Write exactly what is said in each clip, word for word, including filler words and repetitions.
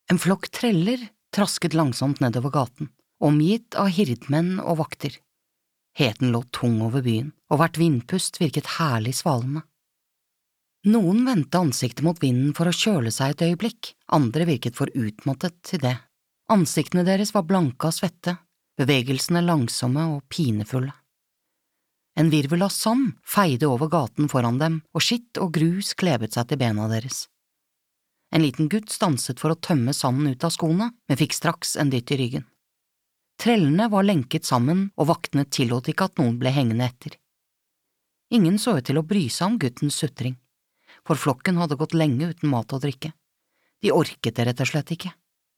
En flokk treller trasket langsomt nedover gaten, omgitt av hirdmenn og vakter. Heten lå tung over byen, og hvert vindpust virket herlig svalende. Noen vendte ansiktet mot vinden for å kjøle seg et øyeblikk, andre virket for utmattet til det. Ansiktene deres var blanke av svette, bevegelsene langsomme og pinefulle. En virvel av sand feide over gaten foran dem, og skitt og grus klebet seg til bena deres. En liten gutt stanset for å tømme sanden ut av skoene, men fikk straks en dytt i ryggen. Trellene var lenket sammen, og vaktene tillot ikke at noen ble hengende etter. Ingen så ut til å bry seg om guttens sutring, for flokken hadde gått lenge uten mat og drikke. De orket det rett og slett ikke.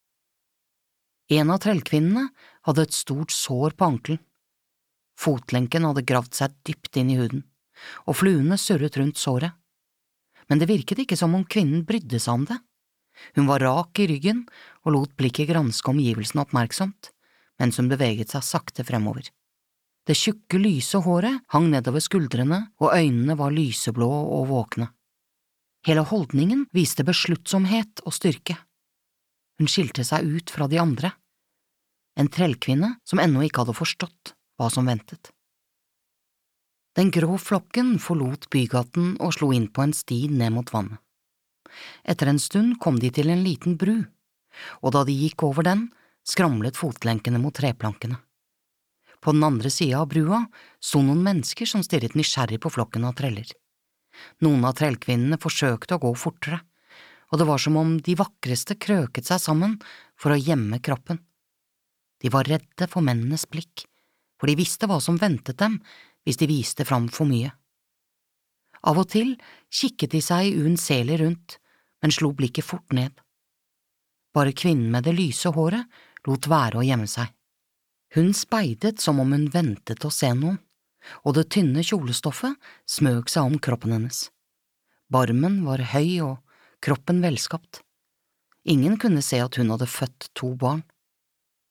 En av trellkvinnene hadde et stort sår på ankelen. Fotlenken hadde gravd seg dypt inn i huden, og fluene surret rundt såret. Men det virket ikke som om kvinnen brydde seg om det. Hun var rak i ryggen og lot blikket granske omgivelsene oppmerksomt, mens hun beveget seg sakte fremover. Det tjukke, lyse håret hang nedover skuldrene, og øynene var lyseblå og våkne. Hele holdningen viste besluttsomhet og styrke. Hun skilte seg ut fra de andre. En trellkvinne som ennå ikke hadde forstått hva som ventet. Den grå flokken forlot bygaten og slo inn på en sti ned mot vannet. Etter en stund kom de til en liten bru, og da de gikk over den, skramlet fotlenkene mot treplankene. På den andre siden av brua sto noen mennesker som stirret nysgjerrig på flokken av treller. Noen av trellkvinnene forsøkte å gå fortere, og det var som om de vakreste krøket seg sammen for å gjemme kroppen. De var redde for mennenes blikk, for de visste hva som ventet dem hvis de viste fram for mye. Av og til kikket de seg uunnselig rundt, men slo blikket fort ned. Bare kvinnen med det lyse håret lot være å gjemme seg. Hun speidet som om hun ventet å se noen, og det tynne kjolestoffet smøg seg om kroppen hennes. Barmen var høy og kroppen velskapt. Ingen kunne se at hun hadde født to barn.